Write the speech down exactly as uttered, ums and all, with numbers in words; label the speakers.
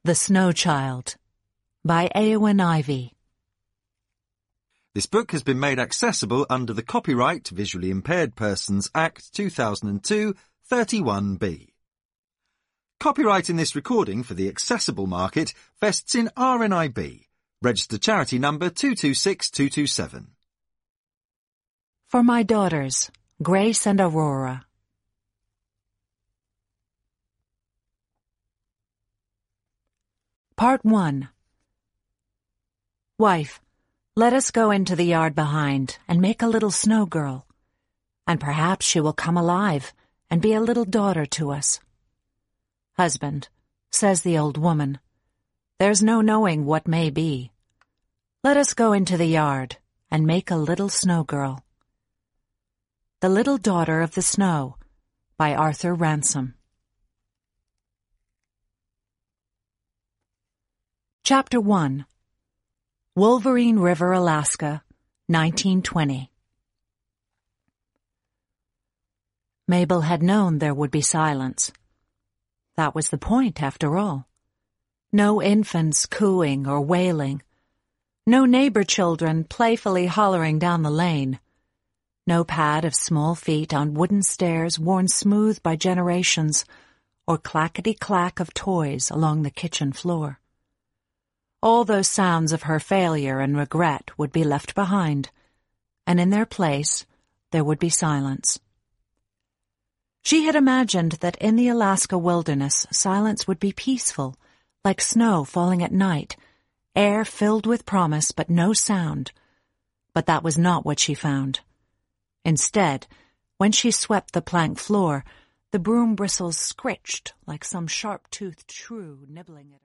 Speaker 1: The Snow Child by Eowyn Ivey.
Speaker 2: This book has been made accessible under the Copyright Visually Impaired Persons Act two thousand two, thirty-one B. Copyright in this recording for the accessible market vests in R N I B, registered charity number two two six two two seven.
Speaker 1: For my daughters, Grace and Aurora. Part one. Wife, let us go into the yard behind and make a little snow girl, and perhaps she will come alive and be a little daughter to us. Husband, says the old woman, there's no knowing what may be. Let us go into the yard and make a little snow girl. The Little Daughter of the Snow by Arthur Ransome. Chapter one. Wolverine River, Alaska, nineteen twenty. Mabel had known there would be silence. That was the point, after all. No infants cooing or wailing. No neighbor children playfully hollering down the lane. No pad of small feet on wooden stairs worn smooth by generations, or clackety-clack of toys along the kitchen floor. All those sounds of her failure and regret would be left behind, and in their place there would be silence. She had imagined that in the Alaska wilderness silence would be peaceful, like snow falling at night, air filled with promise but no sound. But that was not what she found. Instead, when she swept the plank floor, the broom bristles scritched like some sharp-toothed shrew nibbling at her.